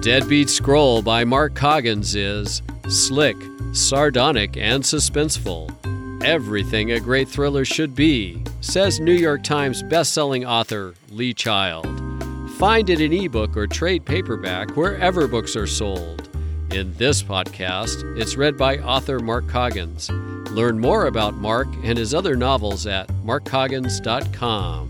Deadbeat Scroll by Mark Coggins is slick, sardonic, and suspenseful. Everything a great thriller should be, says New York Times bestselling author Lee Child. Find it in ebook or trade paperback wherever books are sold. In this podcast, it's read by author Mark Coggins. Learn more about Mark and his other novels at markcoggins.com.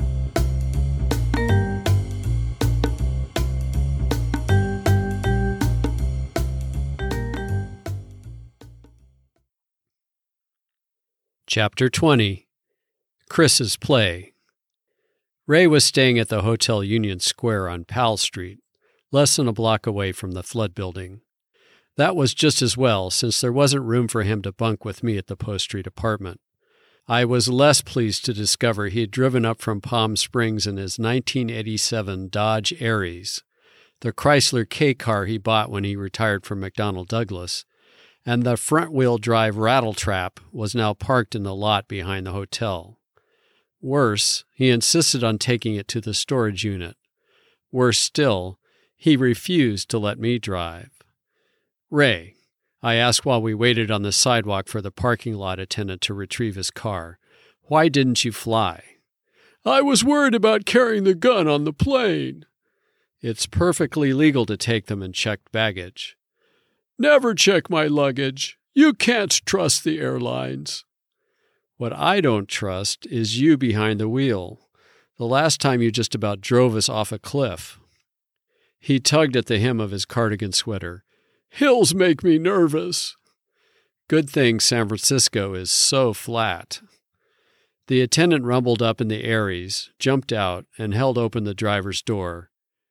Chapter 20. Chris's Play. Ray was staying at the Hotel Union Square on Powell Street, less than a block away from the Flood Building. That was just as well, since there wasn't room for him to bunk with me at the Post Street apartment. I was less pleased to discover he had driven up from Palm Springs in his 1987 Dodge Aries, the Chrysler K car he bought when he retired from McDonnell Douglas, and the front-wheel drive Rattletrap was now parked in the lot behind the hotel. Worse, he insisted on taking it to the storage unit. Worse still, he refused to let me drive. "Ray," I asked while we waited on the sidewalk for the parking lot attendant to retrieve his car, "why didn't you fly?" "I was worried about carrying the gun on the plane." "It's perfectly legal to take them in checked baggage." "Never check my luggage. You can't trust the airlines." "What I don't trust is you behind the wheel. The last time you just about drove us off a cliff." He tugged at the hem of his cardigan sweater. "Hills make me nervous." "Good thing San Francisco is so flat." The attendant rumbled up in the Aries, jumped out, and held open the driver's door.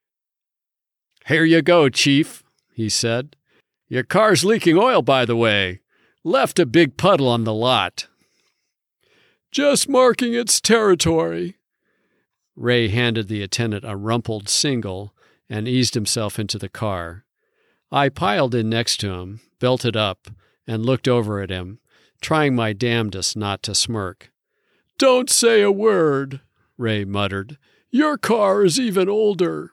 "Here you go, Chief," he said. "Your car's leaking oil, by the way. Left a big puddle on the lot." "Just marking its territory." Ray handed the attendant a rumpled single and eased himself into the car. I piled in next to him, belted up, and looked over at him, trying my damnedest not to smirk. "Don't say a word," Ray muttered. "Your car is even older."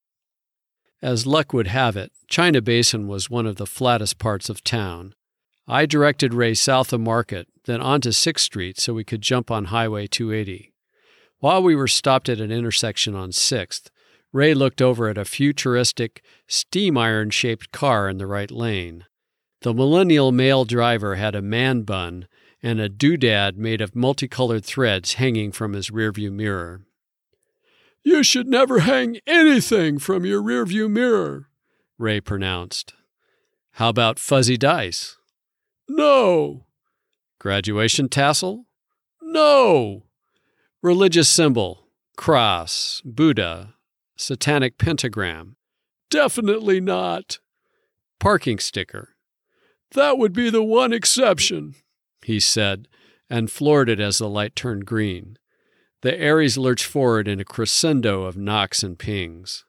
As luck would have it, China Basin was one of the flattest parts of town. I directed Ray south of Market, then onto 6th Street so we could jump on Highway 280. While we were stopped at an intersection on 6th, Ray looked over at a futuristic, steam iron-shaped car in the right lane. The millennial male driver had a man bun and a doodad made of multicolored threads hanging from his rearview mirror. "You should never hang anything from your rearview mirror," Ray pronounced. "How about fuzzy dice?" "No." "Graduation tassel?" "No." "Religious symbol, cross, Buddha, satanic pentagram?" "Definitely not." "Parking sticker?" "That would be the one exception," he said, and floored it as the light turned green. The Aries lurched forward in a crescendo of knocks and pings.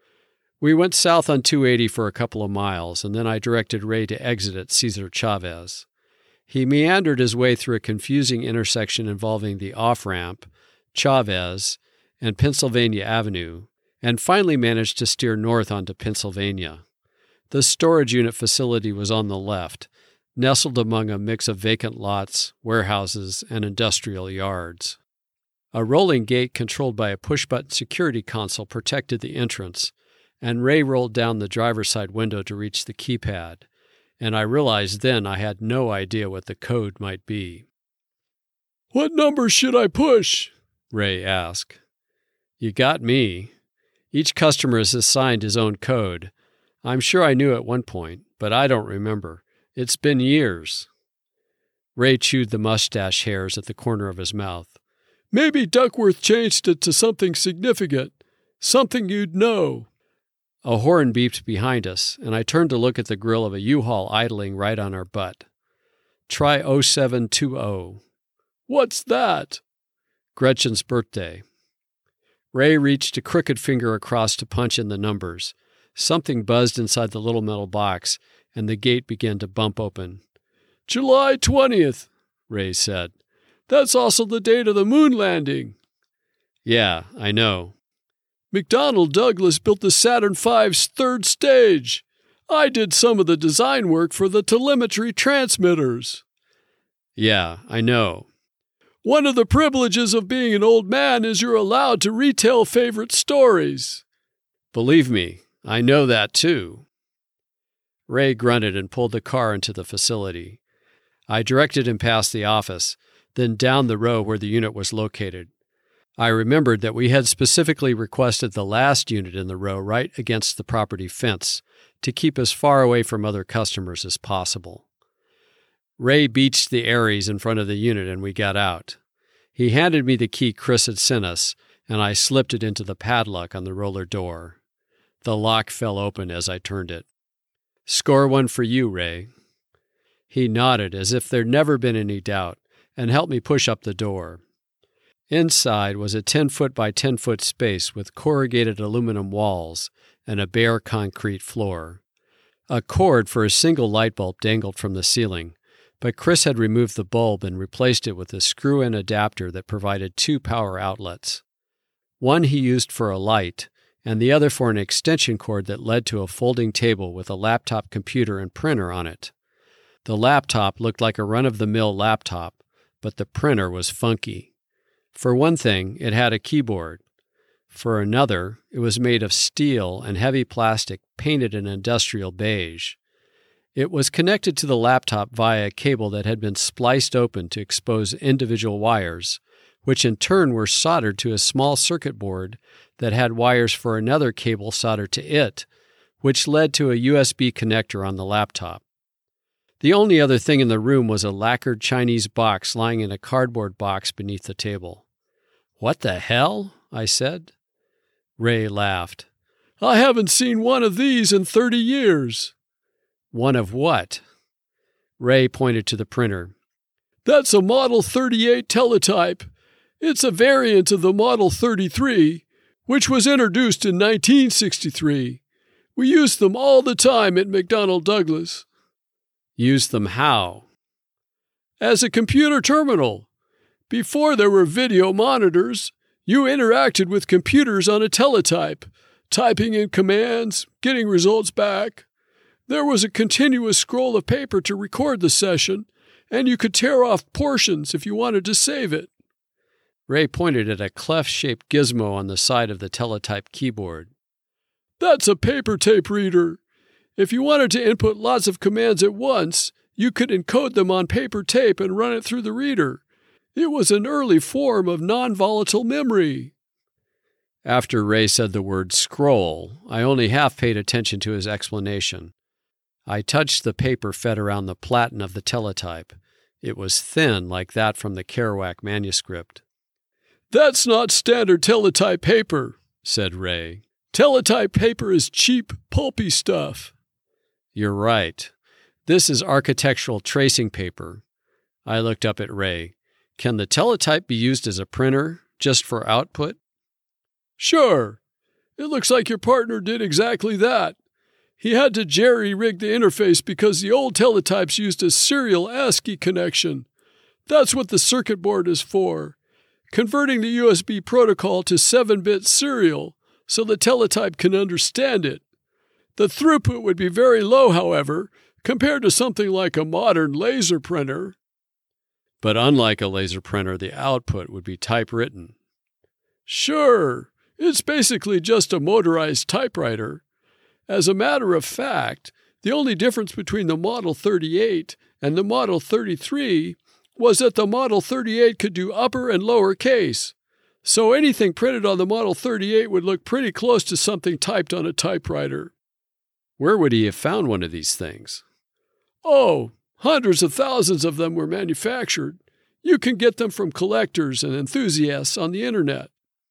We went south on 280 for a couple of miles, and then I directed Ray to exit at Cesar Chavez. He meandered his way through a confusing intersection involving the off-ramp, Chavez, and Pennsylvania Avenue, and finally managed to steer north onto Pennsylvania. The storage unit facility was on the left, nestled among a mix of vacant lots, warehouses, and industrial yards. A rolling gate controlled by a push-button security console protected the entrance, and Ray rolled down the driver's side window to reach the keypad, and I realized then I had no idea what the code might be. "What number should I push?" Ray asked. "You got me. Each customer is assigned his own code. I'm sure I knew at one point, but I don't remember. It's been years." Ray chewed the mustache hairs at the corner of his mouth. "Maybe Duckworth changed it to something significant, something you'd know." A horn beeped behind us, and I turned to look at the grill of a U-Haul idling right on our butt. "Try 0720. "What's that?" "Gretchen's birthday." Ray reached a crooked finger across to punch in the numbers. Something buzzed inside the little metal box, and the gate began to bump open. "July 20th, Ray said. "That's also the date of the moon landing." "Yeah, I know." McDonnell Douglas built the Saturn V's third stage. I did some of the design work for the telemetry transmitters." "Yeah, I know." "One of the privileges of being an old man is you're allowed to retell favorite stories." "Believe me, I know that too." Ray grunted and pulled the car into the facility. I directed him past the office, then down the row where the unit was located. I remembered that we had specifically requested the last unit in the row right against the property fence to keep as far away from other customers as possible. Ray beached the Aries in front of the unit and we got out. He handed me the key Chris had sent us, and I slipped it into the padlock on the roller door. The lock fell open as I turned it. "Score one for you, Ray." He nodded as if there'd never been any doubt and helped me push up the door. Inside was a 10-foot by 10-foot space with corrugated aluminum walls and a bare concrete floor. A cord for a single light bulb dangled from the ceiling, but Chris had removed the bulb and replaced it with a screw-in adapter that provided 2 power outlets. One he used for a light, and the other for an extension cord that led to a folding table with a laptop computer and printer on it. The laptop looked like a run-of-the-mill laptop, but the printer was funky. For one thing, it had a keyboard. For another, it was made of steel and heavy plastic painted an industrial beige. It was connected to the laptop via a cable that had been spliced open to expose individual wires, which in turn were soldered to a small circuit board that had wires for another cable soldered to it, which led to a USB connector on the laptop. The only other thing in the room was a lacquered Chinese box lying in a cardboard box beneath the table. "What the hell?" I said. Ray laughed. "I haven't seen one of these in 30 years. "One of what?" Ray pointed to the printer. "That's a Model 38 teletype. It's a variant of the Model 33, which was introduced in 1963. We used them all the time at McDonnell Douglas." "Used them how?" "As a computer terminal. Before there were video monitors, you interacted with computers on a teletype, typing in commands, getting results back. There was a continuous scroll of paper to record the session, and you could tear off portions if you wanted to save it." Ray pointed at a clef-shaped gizmo on the side of the teletype keyboard. "That's a paper tape reader. If you wanted to input lots of commands at once, you could encode them on paper tape and run it through the reader. It was an early form of non-volatile memory." After Ray said the word scroll, I only half paid attention to his explanation. I touched the paper fed around the platen of the teletype. It was thin like that from the Kerouac manuscript. "That's not standard teletype paper," said Ray. "Teletype paper is cheap, pulpy stuff." "You're right. This is architectural tracing paper." I looked up at Ray. "Can the teletype be used as a printer, just for output?" "Sure. It looks like your partner did exactly that. He had to jerry-rig the interface because the old teletypes used a serial ASCII connection. That's what the circuit board is for, converting the USB protocol to 7-bit serial so the teletype can understand it. The throughput would be very low, however, compared to something like a modern laser printer." "But unlike a laser printer, the output would be typewritten." "Sure. It's basically just a motorized typewriter. As a matter of fact, the only difference between the Model 38 and the Model 33 was that the Model 38 could do upper and lower case. So anything printed on the Model 38 would look pretty close to something typed on a typewriter." "Where would he have found one of these things?" "Oh, hundreds of thousands of them were manufactured. You can get them from collectors and enthusiasts on the internet."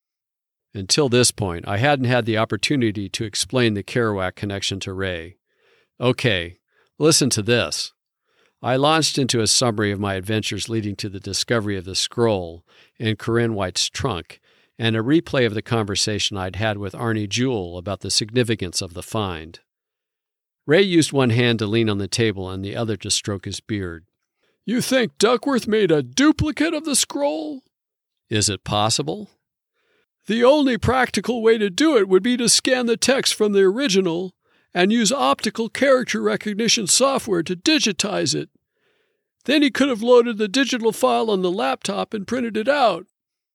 Until this point, I hadn't had the opportunity to explain the Kerouac connection to Ray. "Okay, listen to this." I launched into a summary of my adventures leading to the discovery of the scroll in Corinne White's trunk and a replay of the conversation I'd had with Arnie Jewell about the significance of the find. Ray used one hand to lean on the table and the other to stroke his beard. "You think Duckworth made a duplicate of the scroll?" "Is it possible?" The only practical way to do it would be to scan the text from the original and use optical character recognition software to digitize it. Then he could have loaded the digital file on the laptop and printed it out.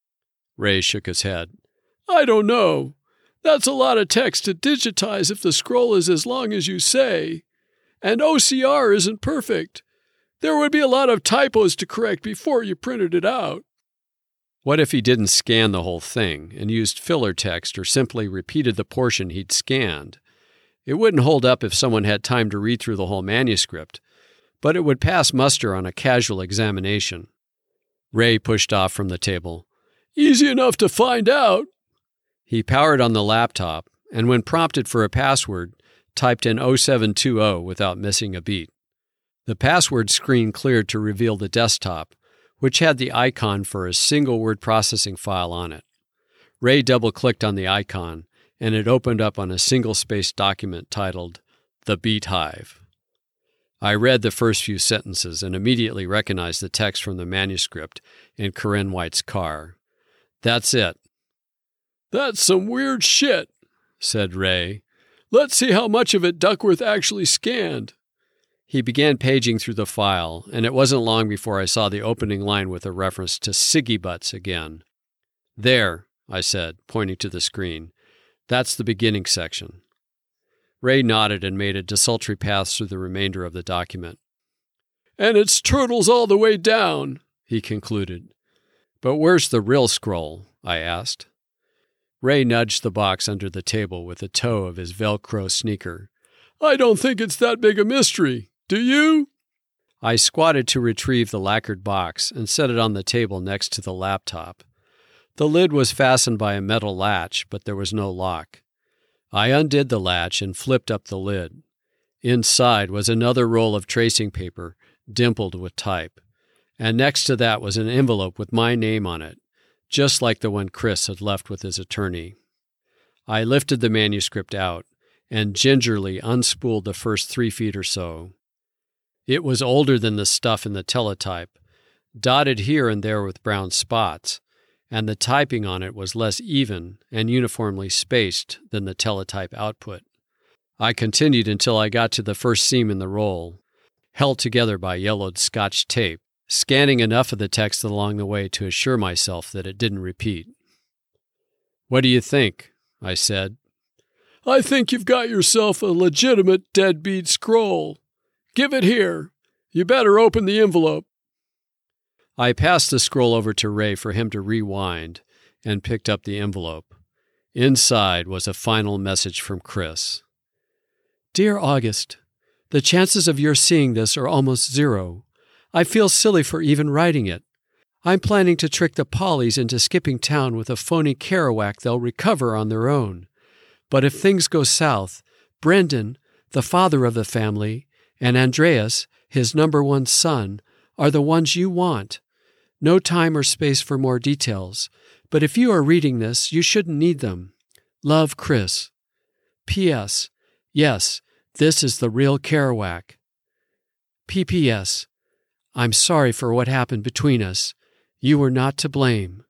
Ray shook his head. I don't know. That's a lot of text to digitize if the scroll is as long as you say. And OCR isn't perfect. There would be a lot of typos to correct before you printed it out. What if he didn't scan the whole thing and used filler text or simply repeated the portion he'd scanned? It wouldn't hold up if someone had time to read through the whole manuscript, but it would pass muster on a casual examination. Ray pushed off from the table. Easy enough to find out. He powered on the laptop, and when prompted for a password, typed in 0720 without missing a beat. The password screen cleared to reveal the desktop, which had the icon for a single word processing file on it. Ray double-clicked on the icon, and it opened up on a single-spaced document titled The Beat Hive. I read the first few sentences and immediately recognized the text from the manuscript in Corinne White's car. That's it. That's some weird shit, said Ray. Let's see how much of it Duckworth actually scanned. He began paging through the file, and it wasn't long before I saw the opening line with a reference to Siggy Butts again. There, I said, pointing to the screen. That's the beginning section. Ray nodded and made a desultory path through the remainder of the document. And it's turtles all the way down, he concluded. But where's the real scroll? I asked. Ray nudged the box under the table with the toe of his Velcro sneaker. I don't think it's that big a mystery. Do you? I squatted to retrieve the lacquered box and set it on the table next to the laptop. The lid was fastened by a metal latch, but there was no lock. I undid the latch and flipped up the lid. Inside was another roll of tracing paper, dimpled with type, and next to that was an envelope with my name on it, just like the one Chris had left with his attorney. I lifted the manuscript out and gingerly unspooled the first 3 feet or so. It was older than the stuff in the teletype, dotted here and there with brown spots, and the typing on it was less even and uniformly spaced than the teletype output. I continued until I got to the first seam in the roll, held together by yellowed Scotch tape, scanning enough of the text along the way to assure myself that it didn't repeat. What do you think? I said. I think you've got yourself a legitimate deadbeat scroll. Give it here. You better open the envelope. I passed the scroll over to Ray for him to rewind and picked up the envelope. Inside was a final message from Chris. Dear August, the chances of your seeing this are almost zero. I feel silly for even writing it. I'm planning to trick the Pollies into skipping town with a phony Kerouac they'll recover on their own. But if things go south, Brendan, the father of the family, and Andreas, his number 1 son, are the ones you want. No time or space for more details, but if you are reading this, you shouldn't need them. Love, Chris. P.S. Yes, this is the real Kerouac. P.P.S. I'm sorry for what happened between us. You were not to blame.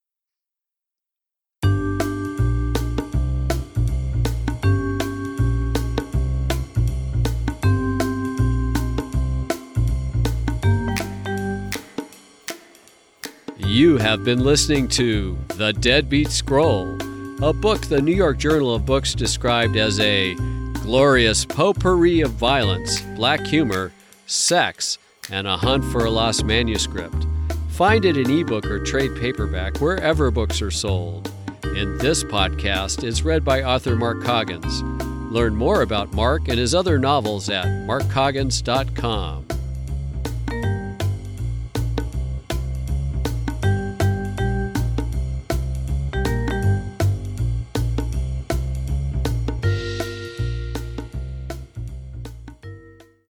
You have been listening to The Deadbeat Scroll, a book the New York Journal of Books described as a glorious potpourri of violence, black humor, sex, and a hunt for a lost manuscript. Find it in ebook or trade paperback wherever books are sold. In this podcast is read by author Mark Coggins. Learn more about Mark and his other novels at markcoggins.com.